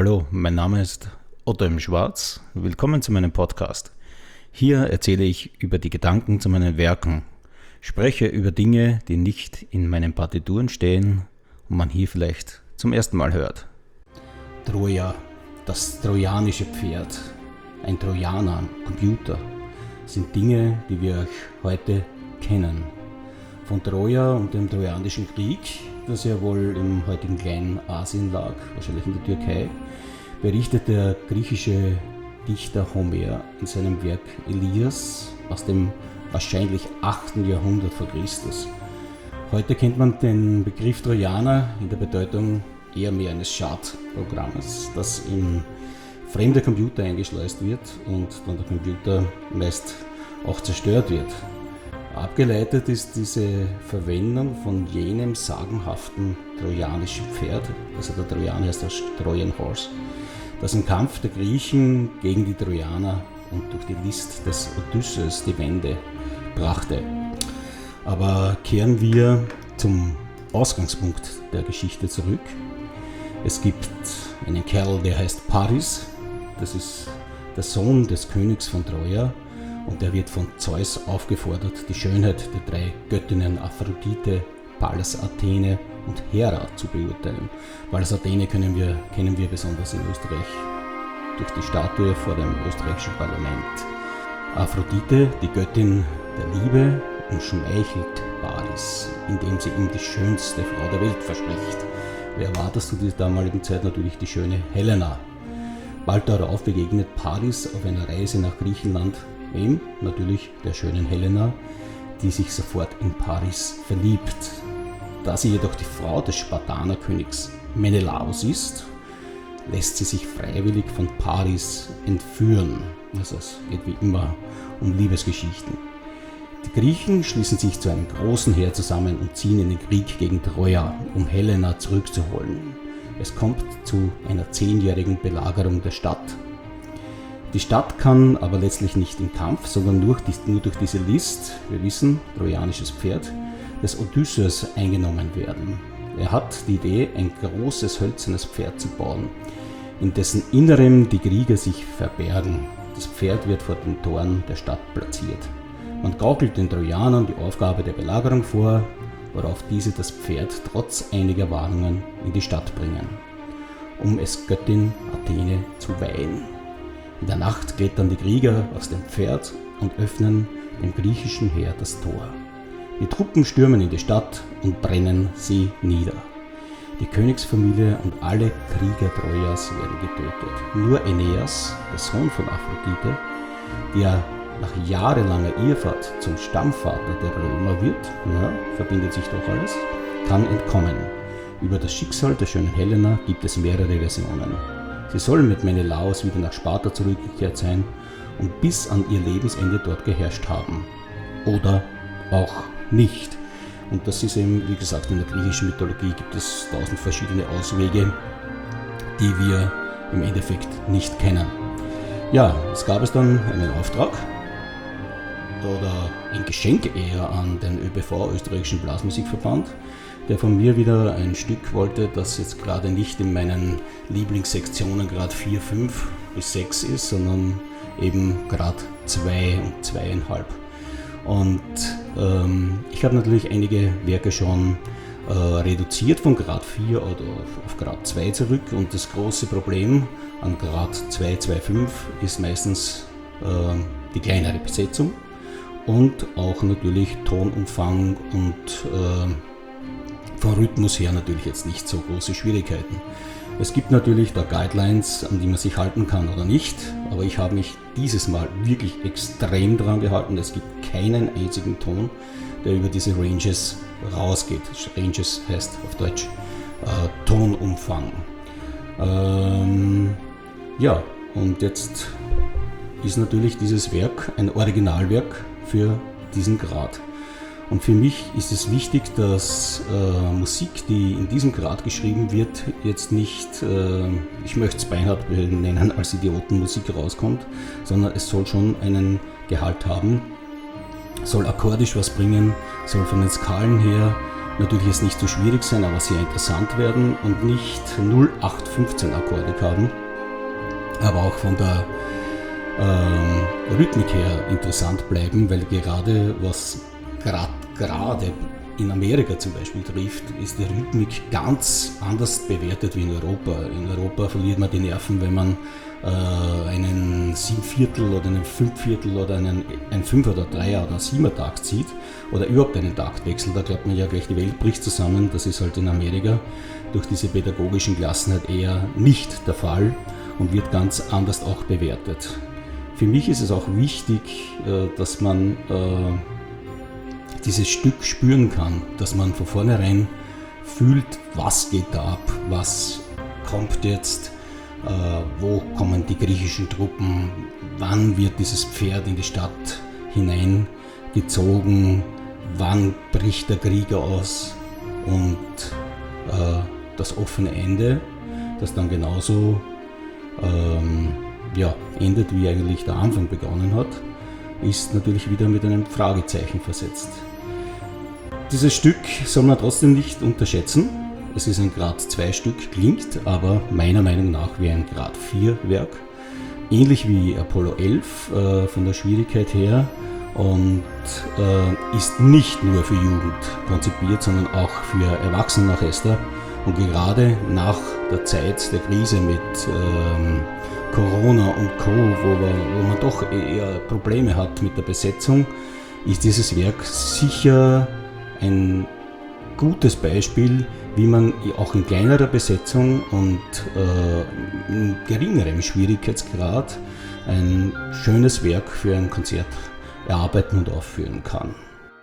Hallo, mein Name ist Otto M. Schwarz. Willkommen zu meinem Podcast. Hier erzähle ich über die Gedanken zu meinen Werken, spreche über Dinge, die nicht in meinen Partituren stehen und man hier vielleicht zum ersten Mal hört. Troja, das trojanische Pferd, ein Trojaner am Computer, sind Dinge, die wir euch heute kennen. Von Troja und dem Trojanischen Krieg, das ja wohl im heutigen kleinen Asien lag, wahrscheinlich in der Türkei, berichtet der griechische Dichter Homer in seinem Werk Elias aus dem wahrscheinlich 8. Jahrhundert vor Christus. Heute kennt man den Begriff Trojaner in der Bedeutung eher mehr eines Schadprogrammes, das in fremde Computer eingeschleust wird und dann der Computer meist auch zerstört wird. Abgeleitet ist diese Verwendung von jenem sagenhaften trojanischen Pferd, also der Trojaner heißt das Trojan Horse, das im Kampf der Griechen gegen die Trojaner und durch die List des Odysseus die Wende brachte. Aber kehren wir zum Ausgangspunkt der Geschichte zurück. Es gibt einen Kerl, der heißt Paris, das ist der Sohn des Königs von Troja. Und er wird von Zeus aufgefordert, die Schönheit der 3 Göttinnen Aphrodite, Pallas Athene und Hera zu beurteilen. Pallas Athene kennen wir besonders in Österreich durch die Statue vor dem österreichischen Parlament. Aphrodite, die Göttin der Liebe, umschmeichelt Paris, indem sie ihm die schönste Frau der Welt verspricht. Wer war das zu dieser damaligen Zeit? Natürlich die schöne Helena. Bald darauf begegnet Paris auf einer Reise nach Griechenland wem? Natürlich der schönen Helena, die sich sofort in Paris verliebt. Da sie jedoch die Frau des Spartanerkönigs Menelaos ist, lässt sie sich freiwillig von Paris entführen. Also es geht wie immer um Liebesgeschichten. Die Griechen schließen sich zu einem großen Heer zusammen und ziehen in den Krieg gegen Troja, um Helena zurückzuholen. Es kommt zu einer 10-jährigen Belagerung der Stadt. Die Stadt kann aber letztlich nicht im Kampf, sondern nur durch diese List, wir wissen, trojanisches Pferd, des Odysseus eingenommen werden. Er hat die Idee, ein großes hölzernes Pferd zu bauen, in dessen Innerem die Krieger sich verbergen. Das Pferd wird vor den Toren der Stadt platziert. Man gaukelt den Trojanern die Aufgabe der Belagerung vor, worauf diese das Pferd trotz einiger Warnungen in die Stadt bringen, um es Göttin Athene zu weihen. In der Nacht klettern die Krieger aus dem Pferd und öffnen dem griechischen Heer das Tor. Die Truppen stürmen in die Stadt und brennen sie nieder. Die Königsfamilie und alle Krieger Trojas werden getötet. Nur Aeneas, der Sohn von Aphrodite, der nach jahrelanger Irrfahrt zum Stammvater der Römer wird, verbindet sich doch alles, kann entkommen. Über das Schicksal der schönen Helena gibt es mehrere Versionen. Sie soll mit Menelaos wieder nach Sparta zurückgekehrt sein und bis an ihr Lebensende dort geherrscht haben. Oder auch nicht. Und das ist eben, wie gesagt, in der griechischen Mythologie gibt es 1000 verschiedene Auswege, die wir im Endeffekt nicht kennen. Ja, es gab es dann einen Auftrag oder ein Geschenk eher an den ÖBV, Österreichischen Blasmusikverband, der von mir wieder ein Stück wollte, das jetzt gerade nicht in meinen Lieblingssektionen gerade 4, 5 bis 6 ist, sondern eben gerade 2 und 2,5. Und ich habe natürlich einige Werke schon reduziert von Grad 4 oder auf Grad 2 zurück, und das große Problem an Grad 2, 2,5 ist meistens die kleinere Besetzung und auch natürlich Tonumfang und vom Rhythmus her natürlich jetzt nicht so große Schwierigkeiten. Es gibt natürlich da Guidelines, an die man sich halten kann oder nicht, aber ich habe mich dieses Mal wirklich extrem dran gehalten. Es gibt keinen einzigen Ton, der über diese Ranges rausgeht. Ranges heißt auf Deutsch Tonumfang. Ja, und jetzt ist natürlich dieses Werk ein Originalwerk für diesen Grad. Und für mich ist es wichtig, dass Musik, die in diesem Grad geschrieben wird, jetzt nicht, ich möchte es beinhart nennen, als Idiotenmusik rauskommt, sondern es soll schon einen Gehalt haben, soll akkordisch was bringen, soll von den Skalen her natürlich jetzt nicht so schwierig sein, aber sehr interessant werden und nicht 0815 Akkorde haben, aber auch von der Rhythmik her interessant bleiben, weil gerade was gerade in Amerika zum Beispiel trifft, ist die Rhythmik ganz anders bewertet wie in Europa. In Europa verliert man die Nerven, wenn man einen 7/4 oder einen 5/4 oder einen 5 oder 3 oder 7er Takt zieht oder überhaupt einen Taktwechsel, da glaubt man ja gleich, die Welt bricht zusammen. Das ist halt in Amerika durch diese pädagogischen Klassen halt eher nicht der Fall und wird ganz anders auch bewertet. Für mich ist es auch wichtig, dass man dieses Stück spüren kann, dass man von vornherein fühlt, was geht da ab, was kommt jetzt, wo kommen die griechischen Truppen, wann wird dieses Pferd in die Stadt hineingezogen, wann bricht der Krieg aus und das offene Ende, das dann genauso endet, wie eigentlich der Anfang begonnen hat, ist natürlich wieder mit einem Fragezeichen versetzt. Dieses Stück soll man trotzdem nicht unterschätzen. Es ist ein Grad 2 Stück, klingt aber meiner Meinung nach wie ein Grad 4 Werk. Ähnlich wie Apollo 11 von der Schwierigkeit her und ist nicht nur für Jugend konzipiert, sondern auch für Erwachsenenorchester. Und gerade nach der Zeit der Krise mit Corona und Co., wo man doch eher Probleme hat mit der Besetzung, ist dieses Werk sicher ein gutes Beispiel, wie man auch in kleinerer Besetzung und in geringerem Schwierigkeitsgrad ein schönes Werk für ein Konzert erarbeiten und aufführen kann.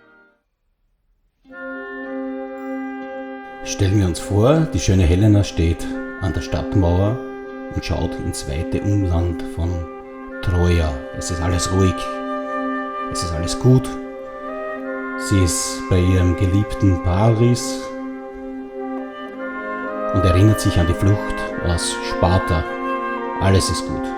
Stellen wir uns vor, die schöne Helena steht an der Stadtmauer und schaut ins weite Umland von Troja. Es ist alles ruhig, es ist alles gut. Sie ist bei ihrem geliebten Paris und erinnert sich an die Flucht aus Sparta. Alles ist gut.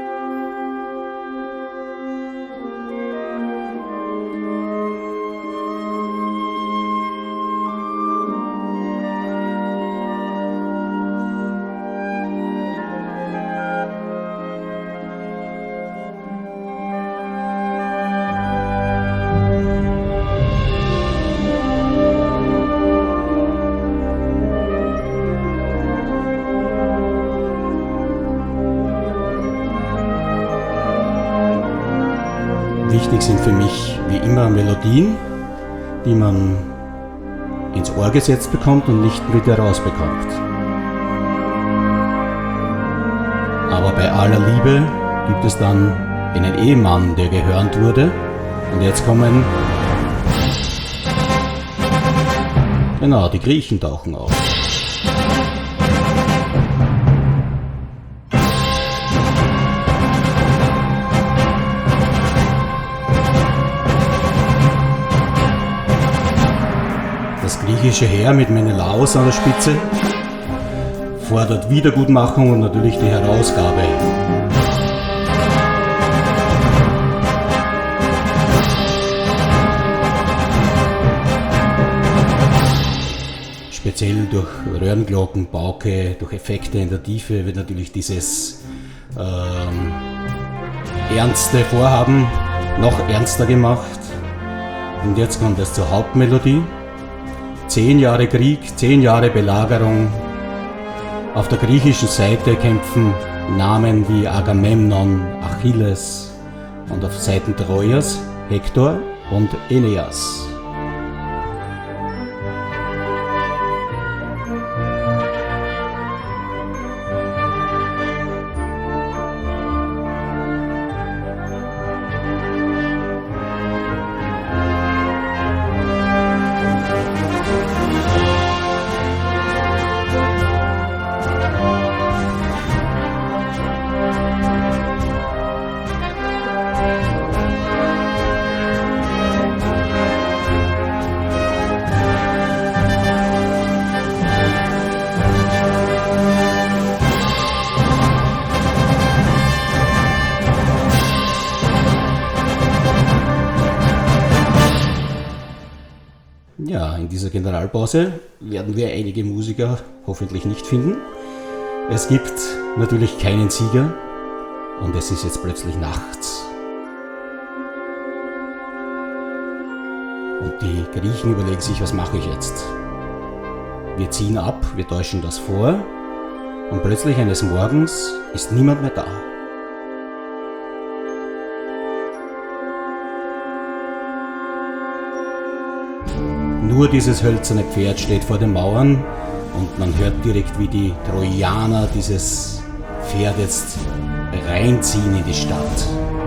Wichtig sind für mich wie immer Melodien, die man ins Ohr gesetzt bekommt und nicht wieder rausbekommt. Aber bei aller Liebe gibt es dann einen Ehemann, der gehörnt wurde. Und jetzt kommen... Genau, die Griechen tauchen auf. Das griechische Heer mit Menelaos an der Spitze fordert Wiedergutmachung und natürlich die Herausgabe. Speziell durch Röhrenglocken, Pauke, durch Effekte in der Tiefe wird natürlich dieses ernste Vorhaben noch ernster gemacht. Und jetzt kommt es zur Hauptmelodie. 10 Jahre Krieg, 10 Jahre Belagerung. Auf der griechischen Seite kämpfen Namen wie Agamemnon, Achilles und auf Seiten Trojas Hektor und Aeneas. Ja, in dieser Generalpause werden wir einige Musiker hoffentlich nicht finden. Es gibt natürlich keinen Sieger und es ist jetzt plötzlich nachts. Und die Griechen überlegen sich, was mache ich jetzt? Wir ziehen ab, wir täuschen das vor und plötzlich eines Morgens ist niemand mehr da. Nur dieses hölzerne Pferd steht vor den Mauern und man hört direkt, wie die Trojaner dieses Pferd jetzt reinziehen in die Stadt.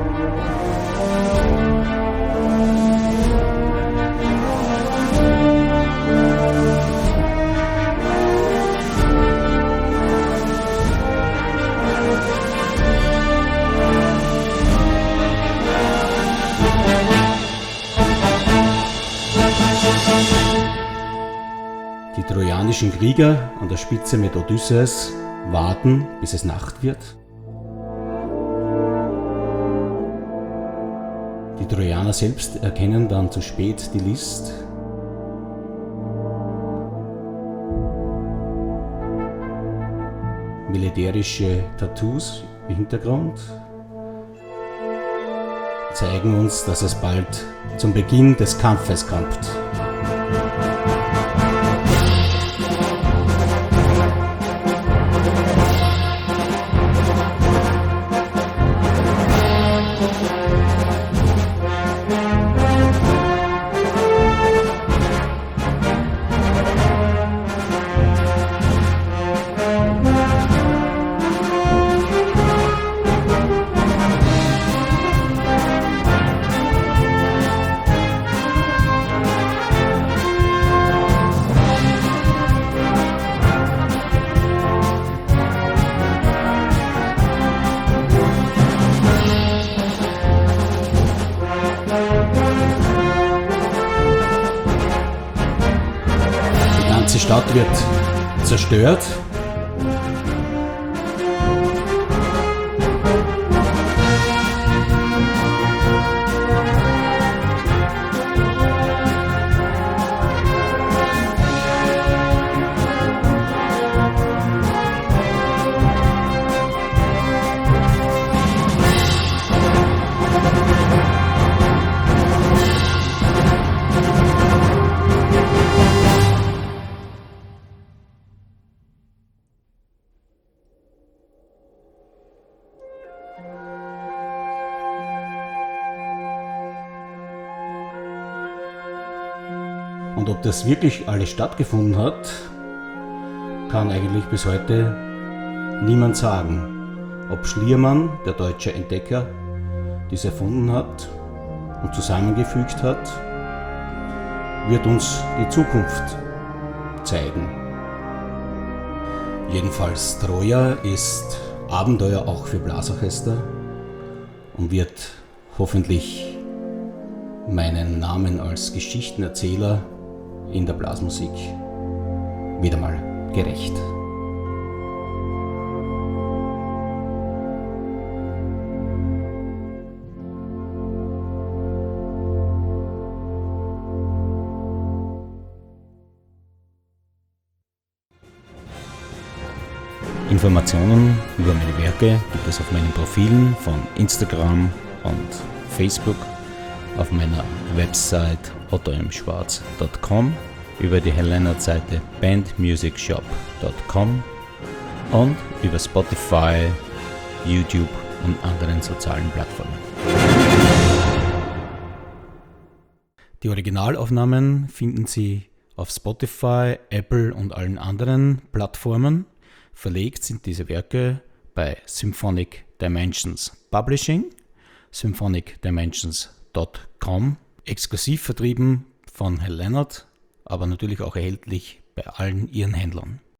Die trojanischen Krieger an der Spitze mit Odysseus warten, bis es Nacht wird. Die Trojaner selbst erkennen dann zu spät die List. Militärische Tattoos im Hintergrund zeigen uns, dass es bald zum Beginn des Kampfes kommt. Die Stadt wird zerstört. Und ob das wirklich alles stattgefunden hat, kann eigentlich bis heute niemand sagen. Ob Schliermann, der deutsche Entdecker, dies erfunden hat und zusammengefügt hat, wird uns die Zukunft zeigen. Jedenfalls Troja ist Abenteuer auch für Blasorchester und wird hoffentlich meinen Namen als Geschichtenerzähler in der Blasmusik wieder mal gerecht. Informationen über meine Werke gibt es auf meinen Profilen von Instagram und Facebook, auf meiner Website ottomschwarz.com, über die Hellennert-Seite bandmusicshop.com und über Spotify, YouTube und anderen sozialen Plattformen. Die Originalaufnahmen finden Sie auf Spotify, Apple und allen anderen Plattformen. Verlegt sind diese Werke bei Symphonic Dimensions Publishing, symphonicdimensions.com, exklusiv vertrieben von Hellennert, aber natürlich auch erhältlich bei allen Ihren Händlern.